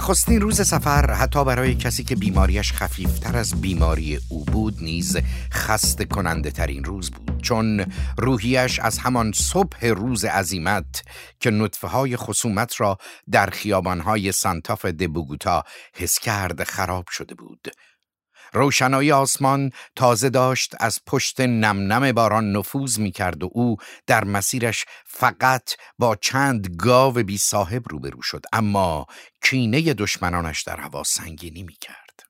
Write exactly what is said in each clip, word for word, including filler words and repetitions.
نخستین روز سفر حتی برای کسی که بیماریش خفیفتر از بیماری او بود نیز خسته کننده ترین روز بود، چون روحیش از همان صبح روز عزیمت که نطفه های خصومت را در خیابانهای سانتاف د بوگوتا حس کرد خراب شده بود. روشنایی آسمان تازه داشت از پشت نم نم باران نفوذ می کرد و او در مسیرش فقط با چند گاو بی صاحب روبرو شد، اما کینه دشمنانش در هوا سنگینی می کرد.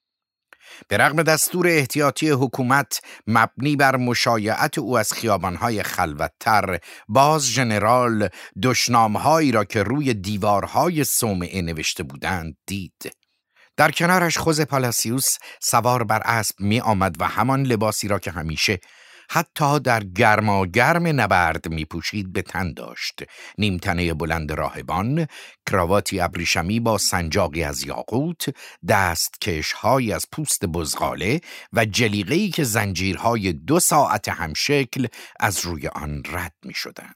به رغم دستور احتیاطی حکومت مبنی بر مشایعت او از خیابانهای خلوت‌تر، باز ژنرال دشنامهایی را که روی دیوارهای صومعه نوشته بودند دید. در کنارش خوزه پالاسیوس سوار بر اسب می آمد و همان لباسی را که همیشه حتی در گرما گرم نبرد می پوشید به تن داشت. نیمتنه بلند راهبان، کراواتی ابریشمی با سنجاقی از یاقوت، دستکش‌هایی از پوست بزغاله و جلیقه‌ای که زنجیرهای دو ساعت همشکل از روی آن رد می شدند.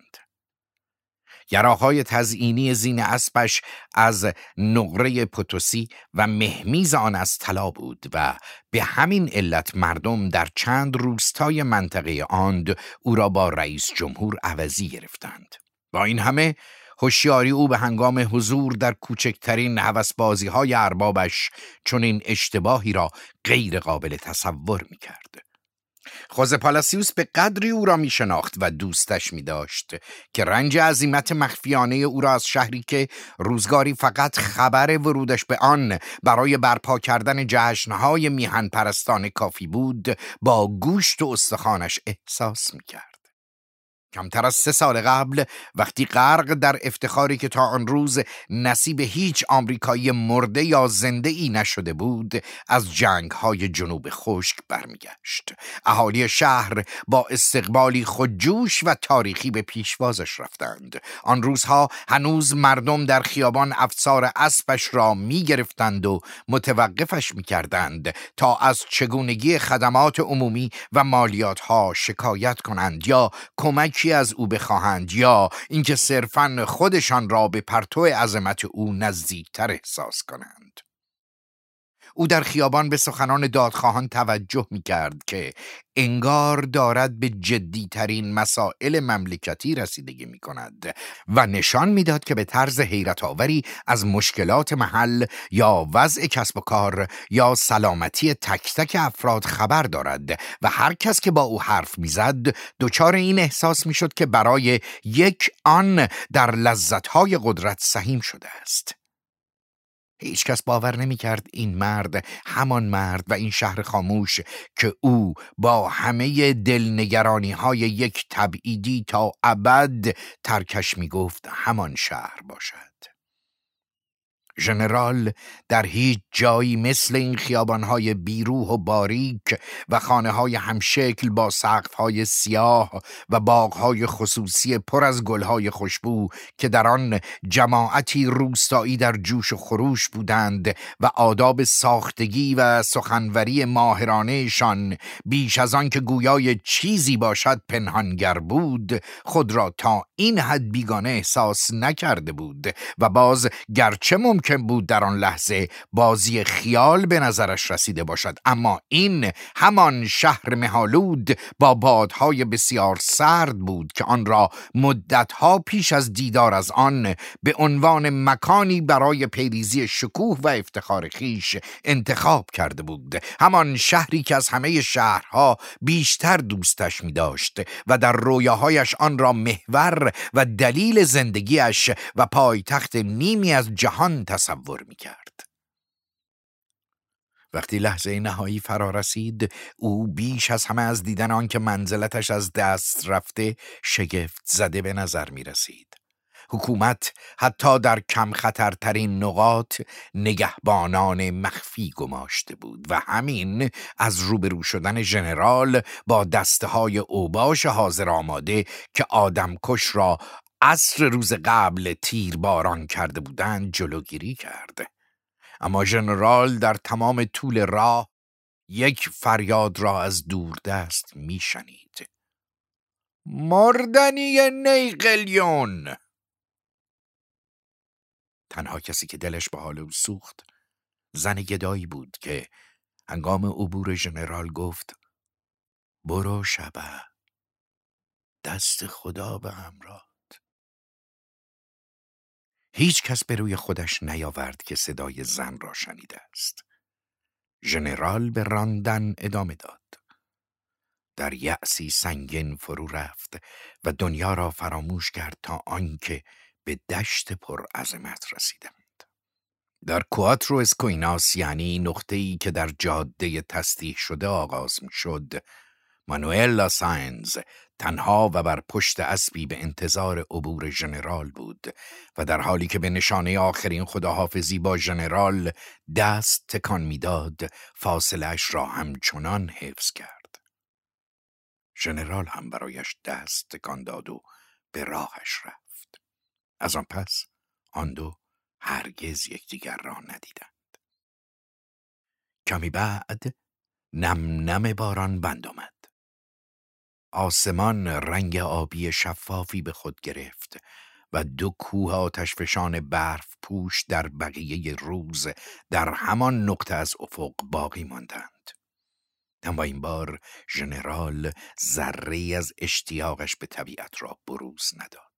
یراق‌های تزئینی زین اسبش از نقره پوتوسی و مهمیز آن از طلا بود و به همین علت مردم در چند روستای منطقه آند او را با رئیس جمهور عوضی گرفتند. با این همه هوشیاری او به هنگام حضور در کوچکترین هوسبازی‌های اربابش چنین اشتباهی را غیر قابل تصور می‌کرد. خوزه پالاسیوس به قدری او را می شناخت و دوستش می داشت که رنج عزیمت مخفیانه او را از شهری که روزگاری فقط خبر ورودش به آن برای برپا کردن جشنهای میهن پرستانه کافی بود با گوشت و استخوانش احساس می کرد. کمتر از سه سال قبل وقتی غرق در افتخاری که تا آن روز نصیب هیچ آمریکایی مرده یا زنده ای نشده بود، از جنگ‌های جنوب خشک برمیگشت. اهالی شهر با استقبالی خودجوش و تاریخی به پیشوازش رفتند. آن روزها هنوز مردم در خیابان افسار اسبش را می‌گرفتند و متوقفش می‌کردند تا از چگونگی خدمات عمومی و مالیات‌ها شکایت کنند یا کمک از او بخواهند یا اینکه صرفاً خودشان را به پرتو عظمت او نزدیکتر احساس کنند. او در خیابان به سخنان دادخواهان توجه می کرد که انگار دارد به جدیترین مسائل مملکتی رسیدگی می کند و نشان می داد که به طرز حیرت آوری از مشکلات محل یا وضع کسب و کار یا سلامتی تک تک افراد خبر دارد و هر کس که با او حرف می زد دچار این احساس می شد که برای یک آن در لذتهای قدرت سهیم شده است. هیچ کس باور نمی کرد این مرد همان مرد و این شهر خاموش که او با همه دلنگرانی های یک تبعیدی تا ابد ترکش می گفت همان شهر باشد. ژنرال در هیچ جایی مثل این خیابان‌های بیروح و باریک و خانه‌های همشکل با سقف‌های سیاه و باغ‌های خصوصی پر از گل‌های خوشبو که در آن جماعتی روستایی در جوش و خروش بودند و آداب ساختگی و سخنوری ماهرانه‌شان بیش از آن که گویای چیزی باشد پنهانگر بود، خود را تا این حد بیگانه احساس نکرده بود و باز گرچه ممکن بود در آن لحظه بازی خیال به نظرش رسیده باشد، اما این همان شهر مه‌آلود با بادهای بسیار سرد بود که آن را مدتها پیش از دیدار از آن به عنوان مکانی برای پیریزی شکوه و افتخار خیش انتخاب کرده بود. همان شهری که از همه شهرها بیشتر دوستش می داشت و در رویاهایش آن را محور و دلیل زندگیش و پایتخت نیمی از جهان تصور می کرد. وقتی لحظه نهایی فرا رسید، او بیش از همه از دیدن آن که منزلتش از دست رفته شگفت زده به نظر می رسید. حکومت حتی در کم خطرترین نقاط نگهبانان مخفی گماشته بود و همین از روبرو شدن ژنرال با دسته‌های اوباش حاضر آماده که آدمکش را عصر روز قبل تیر باران کرده بودند جلوگیری کرد. اما ژنرال در تمام طول راه یک فریاد را از دوردست میشنید: مردنی نیقلیون! تنها کسی که دلش به حال او سوخت زن گدایی بود که هنگام عبور ژنرال گفت: برو شبه، دست خدا به همراه. هیچ کس به روی خودش نیاورد که صدای زن را شنیده است. ژنرال به راندن ادامه داد. در یأسی سنگین فرو رفت و دنیا را فراموش کرد تا آنکه به دشت پر عظمت رسیدند. در کواترو اسکویناس، یعنی نقطه‌ای که در جاده تسطیح شده آغاز می‌شد، مانوئل لاساینز تنها و بر پشت اسبی به انتظار عبور ژنرال بود و در حالی که به نشانه آخرین خداحافظی با ژنرال دست تکان میداد، فاصله‌اش را همچنان حفظ کرد. ژنرال هم برایش دست تکان داد و به راهش رفت. از آن پس آن دو هرگز یکدیگر را ندیدند. کمی بعد نم نم باران بند آمد. آسمان رنگ آبی شفافی به خود گرفت و دو کوه آتشفشان برف پوش در بقیه روز در همان نقطه از افق باقی ماندند. اما این بار ژنرال ذره‌ای از اشتیاقش به طبیعت را بروز نداد.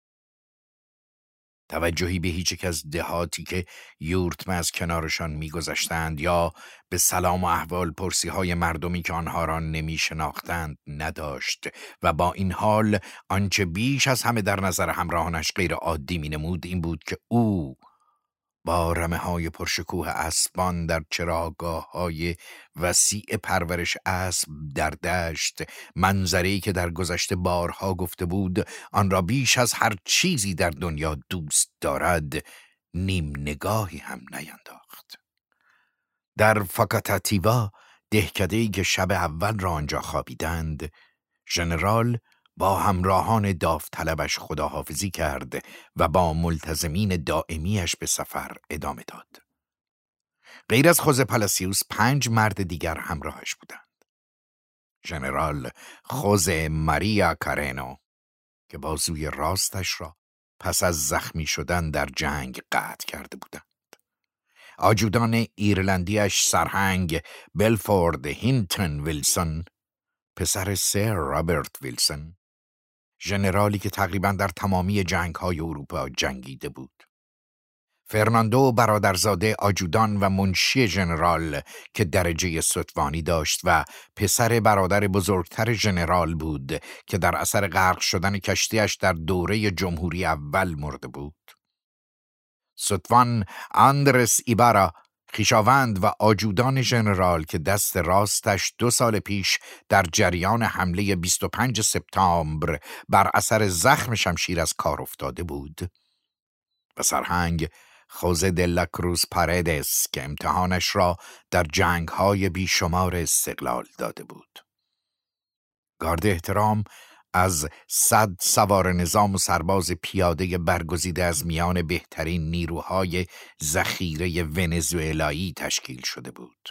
توجهی به هیچ یک از دهاتی که یورتم از کنارشان می‌گذشتند یا به سلام و احوال پرسی های مردمی که آنها را نمی شناختند نداشت و با این حال آنچه بیش از همه در نظر همراهانش غیر عادی می نمود این بود که او با رمه های پرشکوه اسبان در چراگاه های وسیع پرورش اسب در دشت، منظره‌ای که در گذشته بارها گفته بود آن را بیش از هر چیزی در دنیا دوست دارد، نیم نگاهی هم نینداخت. در فاکاتاتیوا، دهکده‌ای که شب اول را آنجا خوابیدند، ژنرال با همراهان داوطلبش خداحافظی کرد و با ملتزمین دائمیش به سفر ادامه داد. غیر از خوزه پالاسیوس پنج مرد دیگر همراهش بودند. ژنرال خوزه ماریا کارنو که بازوی راستش را پس از زخمی شدن در جنگ قطع کرده بودند. آجودان ایرلندیش سرهنگ بلفورد هینتون ویلسون، پسر سر رابرت ویلسون، ژنرالی که تقریباً در تمامی جنگ‌های اروپا جنگیده بود. فرناندو برادرزاده آجودان و منشی ژنرال که درجه ستوانی داشت و پسر برادر بزرگتر ژنرال بود که در اثر غرق شدن کشتیش در دوره جمهوری اول مرده بود. ستوان آندرس ایبارا، خویشاوند و آجودان ژنرال که دست راستش دو سال پیش در جریان حمله بیست و پنج سپتامبر بر اثر زخم شمشیر از کار افتاده بود، و سرهنگ خوزه دلا کروز پاردس که امتحانش را در جنگ‌های بیشمار استقلال داده بود. گارد احترام از صد سوار نظام و سرباز پیاده برگزیده از میان بهترین نیروهای ذخیره ونزوئلایی تشکیل شده بود.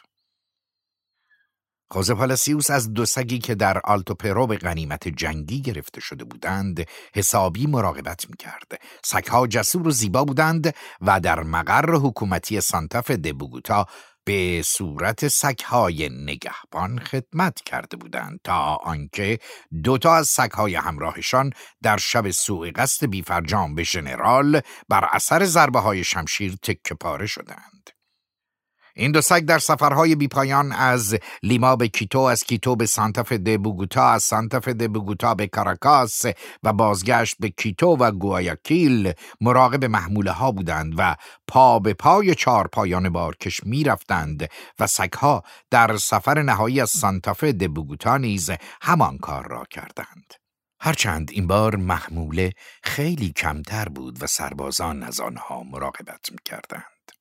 خوزه پالاسیوس از دو سگی که در آلتو پرو به غنیمت جنگی گرفته شده بودند حسابی مراقبت می‌کرد. سگ‌ها جسور و زیبا بودند و در مقر حکومتی سانتافه د بوگوتا به صورت سگ‌های نگهبان خدمت کرده بودند تا آنکه دوتا از سگ‌های همراهشان در شب سوء قصد بیفرجام به ژنرال بر اثر ضربه‌های شمشیر تکه پاره شدند. این دو سگ در سفرهای بیپایان از لیما به کیتو، از کیتو به سانتافه د بوگوتا، از سانتافه د بوگوتا به کاراکاس و بازگشت به کیتو و گوایاکیل مراقب محموله ها بودند و پا به پای چهار پایان بارکش می رفتند و سگها در سفر نهایی از سانتافه د بوگوتا نیز همان کار را کردند. هرچند این بار محموله خیلی کمتر بود و سربازان از آنها مراقبت می کردند.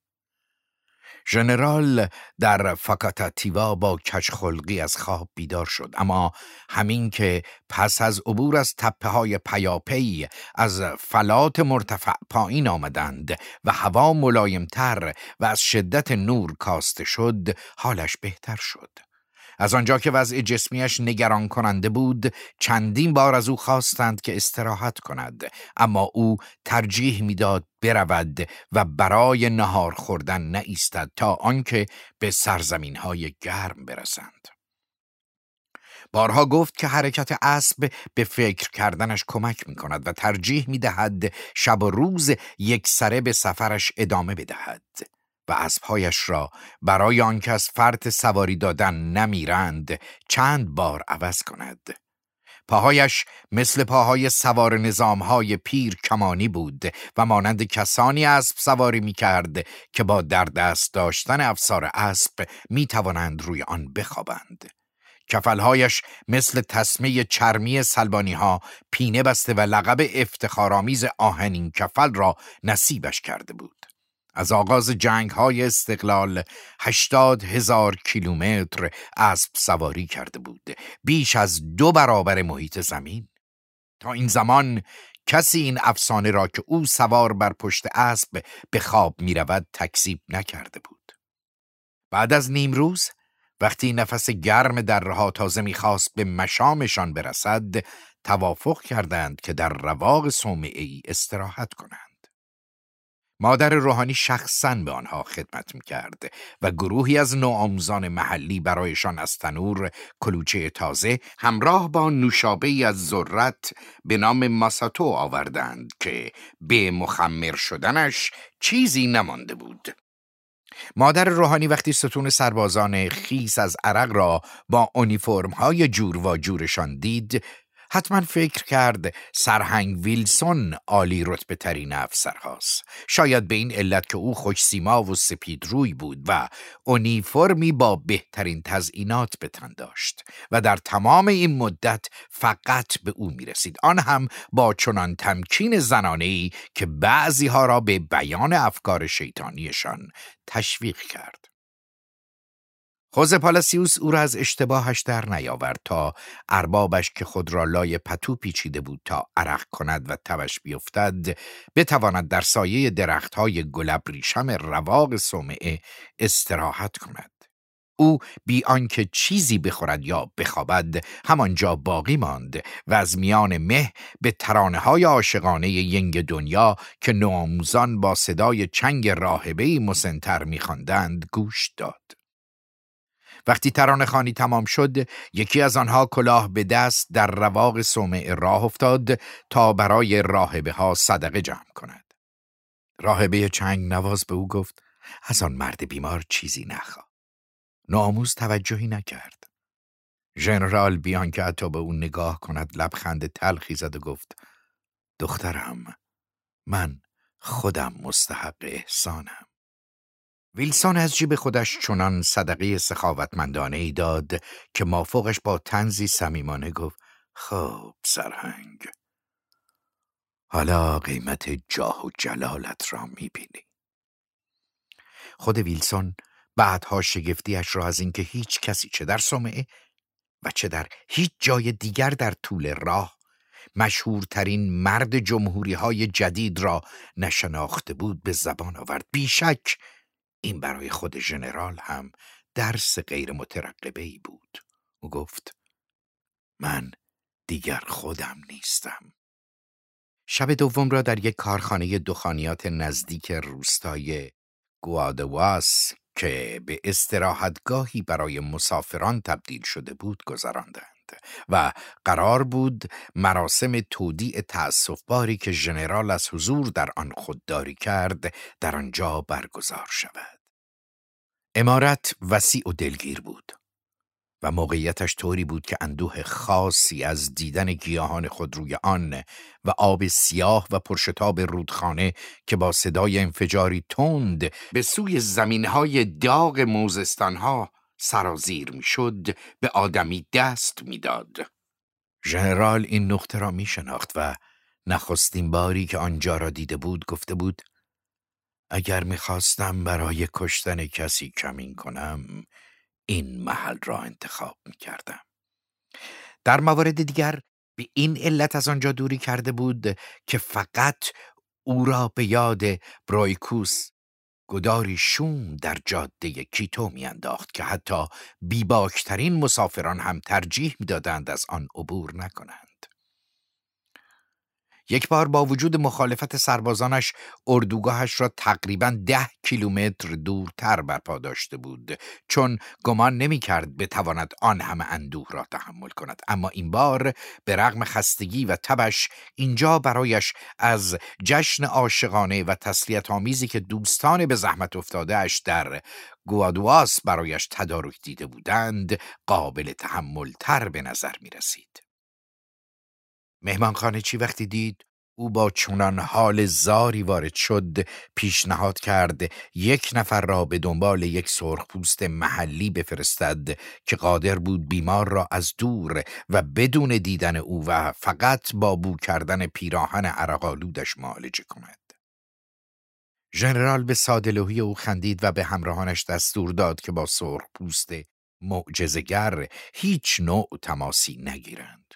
ژنرال در فاکاتاتیوا با کژخلقی از خواب بیدار شد، اما همین که پس از عبور از تپه‌های پیاپی از فلات مرتفع پایین آمدند و هوا ملایمتر و از شدت نور کاسته شد، حالش بهتر شد. از آنجا که وضع جسمیش نگران کننده بود، چندین بار از او خواستند که استراحت کند، اما او ترجیح میداد برود و برای نهار خوردن نایستد تا آنکه به سرزمین‌های گرم برسند. بارها گفت که حرکت اسب به فکر کردنش کمک می کند و ترجیح می دهد شب و روز یک سره به سفرش ادامه بدهد و اسبهایش را برای آنکه از فرط سواری دادن نمیرند چند بار عوض کند. پاهایش مثل پاهای سوار نظامهای پیر کمانی بود و مانند کسانی اسب سواری می کرد که با در دست داشتن افسار اسب می توانند روی آن بخوابند. کفلهایش مثل تسمه چرمی سلبانی ها پینه بسته و لقب افتخارآمیز آهنین کفل را نصیبش کرده بود. از آغاز جنگ های استقلال هشتاد هزار کیلومتر اسب سواری کرده بود، بیش از دو برابر محیط زمین. تا این زمان کسی این افسانه را که او سوار بر پشت اسب به خواب می رود تکذیب نکرده بود. بعد از نیم روز وقتی نفس گرم درها تازه می‌خواست به مشامشان برسد، توافق کردند که در رواق صومعه‌ای استراحت کنند. مادر روحانی شخصاً به آنها خدمت می‌کرد و گروهی از نوآموزان محلی برایشان از تنور کلوچه تازه همراه با نوشابه‌ای از ذرت به نام ماساتو آوردند که به مخمر شدنش چیزی نمانده بود. مادر روحانی وقتی ستون سربازان خیس از عرق را با اونیفرم‌های جور و جورشان دید، حتما فکر کرد سرهنگ ویلسون عالی رتبه ترین افسر هاست. شاید به این علت که او خوش سیما و سپید روی بود و اونیفرمی با بهترین تزئینات به تن داشت و در تمام این مدت فقط به او می رسید، آن هم با چنان تمکین زنانه‌ای که بعضی ها را به بیان افکار شیطانیشان تشویق کرد. خوزه پالاسیوس او را از اشتباهش در نیاورد تا اربابش که خود را لای پتو پیچیده بود تا عرق کند و تبش بیفتد بتواند در سایه درختهای گلابریشم رواق صومعه استراحت کند. او بی آنکه چیزی بخورد یا بخوابد همانجا باقی ماند و از میان مه به ترانه‌های عاشقانه ینگ دنیا که نوآموزان با صدای چنگ راهبه‌ای مسنتر می‌خواندند گوش داد. وقتی ترانه خوانی تمام شد، یکی از آنها کلاه به دست در رواق صومعه راه افتاد تا برای راهبه ها صدقه جمع کند. راهبه چنگ نواز به او گفت از آن مرد بیمار چیزی نخواه. نوآموز توجهی نکرد. ژنرال بیان که حتی به او نگاه کند لبخند تلخی زد و گفت دخترم، من خودم مستحق احسانم. ویلسون از جیب خودش چنان صدقه سخاوتمندانه ای داد که مافوقش با طنزی صمیمانه گفت خب سرهنگ، حالا قیمت جاه و جلالت را میبینی. خود ویلسون بعدها شگفتیش را از اینکه هیچ کسی چه در صومعه و چه در هیچ جای دیگر در طول راه مشهورترین مرد جمهوری های جدید را نشناخته بود به زبان آورد. بیشک این برای خود ژنرال هم درس غیر مترقبه‌ای بود. او گفت من دیگر خودم نیستم. شب دوم را در یک کارخانه دخانیات نزدیک روستای گوادواس که به استراحتگاهی برای مسافران تبدیل شده بود گذراندند و قرار بود مراسم تودیع تأسف‌باری که ژنرال از حضور در آن خودداری کرد در آنجا برگزار شود. عمارت وسیع و دلگیر بود و موقعیتش طوری بود که اندوه خاصی از دیدن گیاهان خودروی آن و آب سیاه و پرشتاب رودخانه که با صدای انفجاری تند به سوی زمینهای داغ موزستانها سرازیر می شد به آدمی دست می داد. ژنرال این نقطه را می شناخت و نخستین باری که آنجا را دیده بود گفته بود اگر می خواستم برای کشتن کسی کمین کنم این محل را انتخاب می کردم. در موارد دیگر به این علت از آنجا دوری کرده بود که فقط او را به یاد برویکوس گداری شوم در جاده کیتو میانداخت که حتی بیباکترین مسافران هم ترجیح میدادند از آن عبور نکنند. یک بار با وجود مخالفت سربازانش اردوگاهش را تقریباً ده کیلومتر دورتر برپا داشته بود، چون گمان نمی کرد بتواند آن همه اندوه را تحمل کند. اما این بار به رغم خستگی و تبش اینجا برایش از جشن عاشقانه و تسلیت آمیزی که دوستان به زحمت افتاده اش در گوادواس برایش تدارک دیده بودند قابل تحمل تر به نظر می رسید. مهمانخانه چی وقتی دید او با چنان حال زاری وارد شد، پیشنهاد کرد یک نفر را به دنبال یک سرخپوست محلی بفرستد که قادر بود بیمار را از دور و بدون دیدن او و فقط با بو کردن پیراهن عرق‌آلودش معالجه کند. ژنرال به ساده‌لوحی او خندید و به همراهانش دستور داد که با سرخپوست معجزه‌گر هیچ نوع تماسی نگیرند.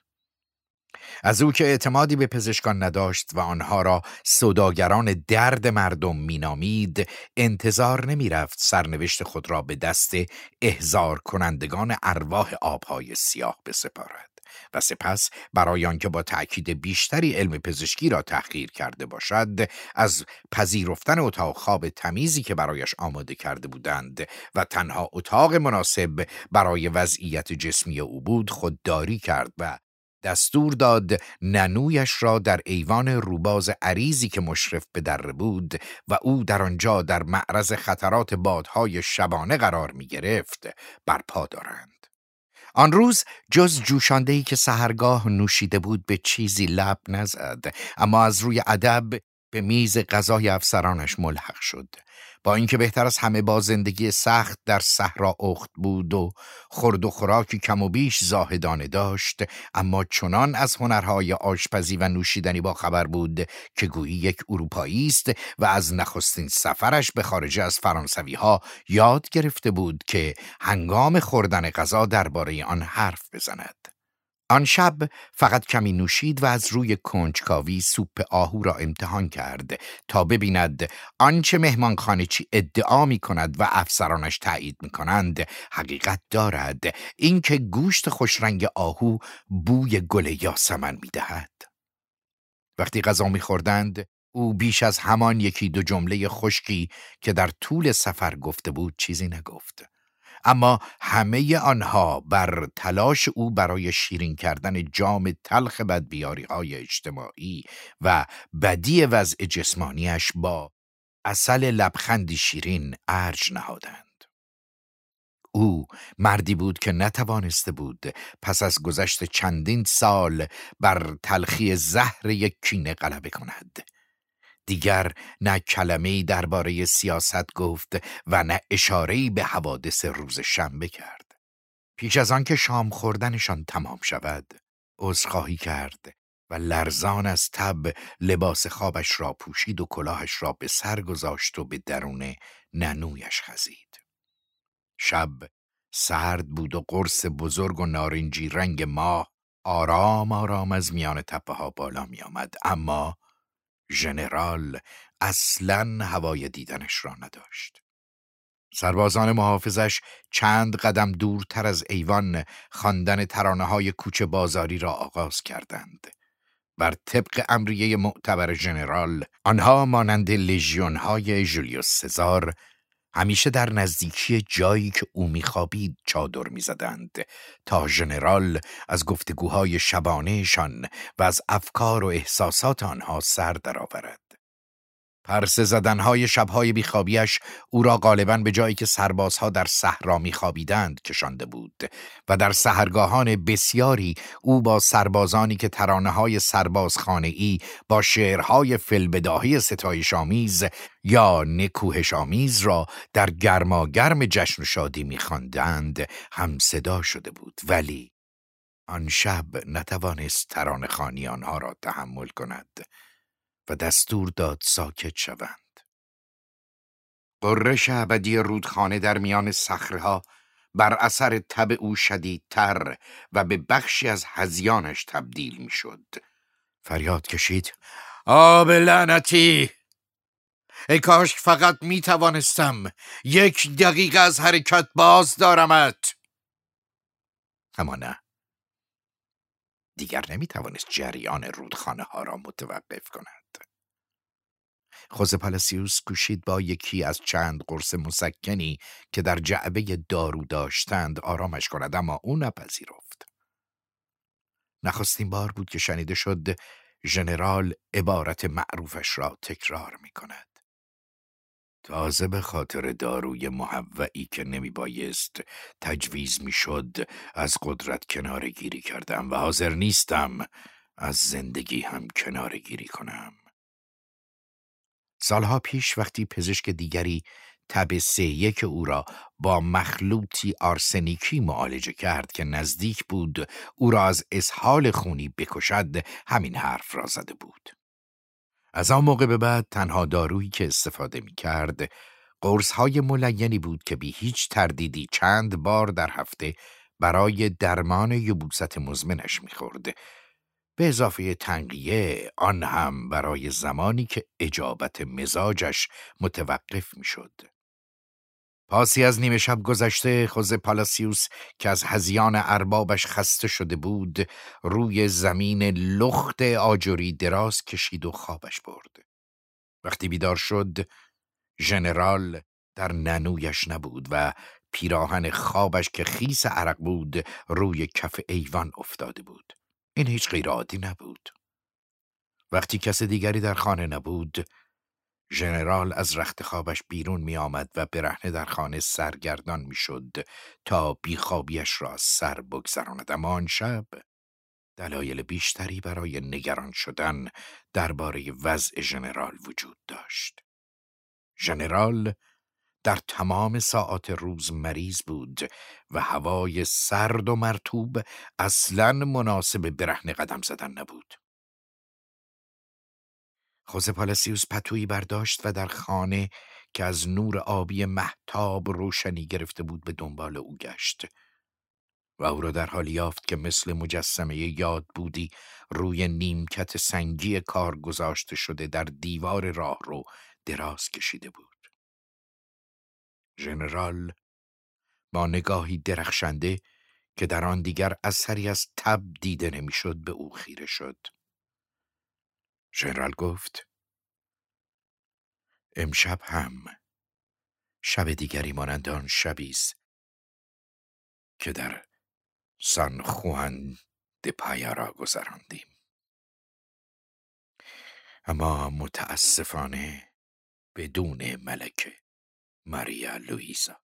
از او که اعتمادی به پزشکان نداشت و آنها را سوداگران درد مردم مینامید، انتظار نمی رفت سرنوشت خود را به دست احضار کنندگان ارواح آبهای سیاه بسپارد و سپس برای آنکه با تأکید بیشتری علم پزشکی را تحقیر کرده باشد، از پذیرفتن اتاق خواب تمیزی که برایش آماده کرده بودند و تنها اتاق مناسب برای وضعیت جسمی او بود خودداری کرد و دستور داد ننویش را در ایوان روباز عریضی که مشرف به دره بود و او در آنجا در معرض خطرات بادهای شبانه قرار می گرفت برپا دارند. آن روز جز جوشاندهی که سحرگاه نوشیده بود به چیزی لب نزد، اما از روی ادب به میز غذای افسرانش ملحق شد. با اینکه بهتر از همه با زندگی سخت در صحرا اخت بود و خورد و خوراکی کم و بیش زاهدانه داشت، اما چنان از هنرهای آشپزی و نوشیدنی با خبر بود که گویی یک اروپایی است و از نخستین سفرش به خارج از فرانسوی ها یاد گرفته بود که هنگام خوردن غذا درباره آن حرف بزند. آن شب فقط کمی نوشید و از روی کنجکاوی سوپ آهو را امتحان کرد تا ببیند آنچه مهمانخانه چی ادعا می کند و افسرانش تایید می کنند حقیقت دارد، اینکه گوشت خوشرنگ آهو بوی گل یاسمن می دهد. وقتی غذا می خوردند او بیش از همان یکی دو جمله خشکی که در طول سفر گفته بود چیزی نگفت، اما همه آنها بر تلاش او برای شیرین کردن جام تلخ بدبیاری‌های اجتماعی و بدی وضع جسمانیش با عسل لبخندی شیرین ارج نهادند. او مردی بود که نتوانسته بود پس از گذشت چندین سال بر تلخی زهر یک کینه غلبه کند. دیگر نه کلمه‌ای درباره سیاست گفت و نه اشاره‌ای به حوادث روز شنبه کرد. پیش از آن که شام خوردنشان تمام شود، عذرخواهی کرد و لرزان از تب لباس خوابش را پوشید و کلاهش را به سر گذاشت و به درون ننویش خزید. شب سرد بود و قرص بزرگ و نارنجی رنگ ماه آرام آرام از میان تپه ها بالا می آمد، اما ژنرال اصلاً هوای دیدنش را نداشت. سربازان محافظش چند قدم دورتر از ایوان خواندن ترانه‌های کوچه بازاری را آغاز کردند. بر طبق امریه معتبر ژنرال، آنها مانند لژیون‌های جولیوس سزار همیشه در نزدیکی جایی که او می‌خوابید چادر می‌زدند تا ژنرال از گفتگوهای شبانه‌شان و از افکار و احساسات آنها سر درآورد. پرسه زدنهای شبهای بیخوابیش او را غالباً به جایی که سربازها در صحرا میخوابیدند کشانده بود و در سحرگاهان بسیاری او با سربازانی که ترانه‌های سربازخانه‌ای با شعرهای فی‌البداهه ستایش‌آمیز یا نکوهش‌آمیز را در گرماگرم جشن و شادی میخواندند هم صدا شده بود، ولی آن شب نتوانست ترانه‌خوانی آنها را تحمل کند و دستور داد ساکت شوند. غرش ابدی رودخانه در میان صخره‌ها بر اثر تب او شدیدتر و به بخشی از هذیانش تبدیل می‌شد. فریاد کشید: آب لعنتی! ای کاش فقط می توانستم یک دقیقه از حرکت باز دارمت. اما نه، دیگر نمی توانست جریان رودخانه ها را متوقف کند. خوزه پالاسیوس کوشید با یکی از چند قرص مسکنی که در جعبه دارو داشتند آرامش کند، اما او نپذیرفت. نخستین بار بود که شنیده شد ژنرال عبارت معروفش را تکرار می کند. تازه به خاطر داروی محوعی که نمی بایست تجویز می شد از قدرت کناره گیری کردم و حاضر نیستم از زندگی هم کناره گیری کنم. سالها پیش وقتی پزشک دیگری تب سه یک او را با مخلوطی آرسنیکی معالجه کرد که نزدیک بود او را از اسهال خونی بکشد، همین حرف را زده بود. از آن موقع به بعد تنها دارویی که استفاده می کرد قرص‌های ملینی بود که بی هیچ تردیدی چند بار در هفته برای درمان یبوست مزمنش می خورد، به اضافه تنقیه، آن هم برای زمانی که اجابت مزاجش متوقف می شد. پاسی از نیمه شب گذشته، خوزه پالاسیوس که از هذیان اربابش خسته شده بود روی زمین لخت آجری دراز کشید و خوابش برد. وقتی بیدار شد ژنرال در ننویش نبود و پیراهن خوابش که خیس عرق بود روی کف ایوان افتاده بود. این هیچ غیر عادی نبود. وقتی کس دیگری در خانه نبود ژنرال از رخت خوابش بیرون می آمد و برهنه در خانه سرگردان می شد تا بیخوابیش را سر بگذراند. اما آن شب دلایل بیشتری برای نگران شدن درباره وضع ژنرال وجود داشت. ژنرال در تمام ساعات روز مریض بود و هوای سرد و مرطوب اصلاً مناسب برهنه قدم زدن نبود. خوزه پالاسیوس پتویی برداشت و در خانه که از نور آبی مهتاب روشنی گرفته بود به دنبال او گشت و او را در حالی یافت که مثل مجسمه یاد بودی روی نیمکت سنگی کار گذاشته شده در دیوار راهرو دراز کشیده بود. ژنرال با نگاهی درخشنده که در آن دیگر اثری از تب دیده نمیشد به او خیره شد. ژنرال گفت: امشب هم شب دیگری مانند آن شبی است که در سان خوان د پایارا گذراندیم، اما متاسفانه بدون ملکه ماریا لوئیزا.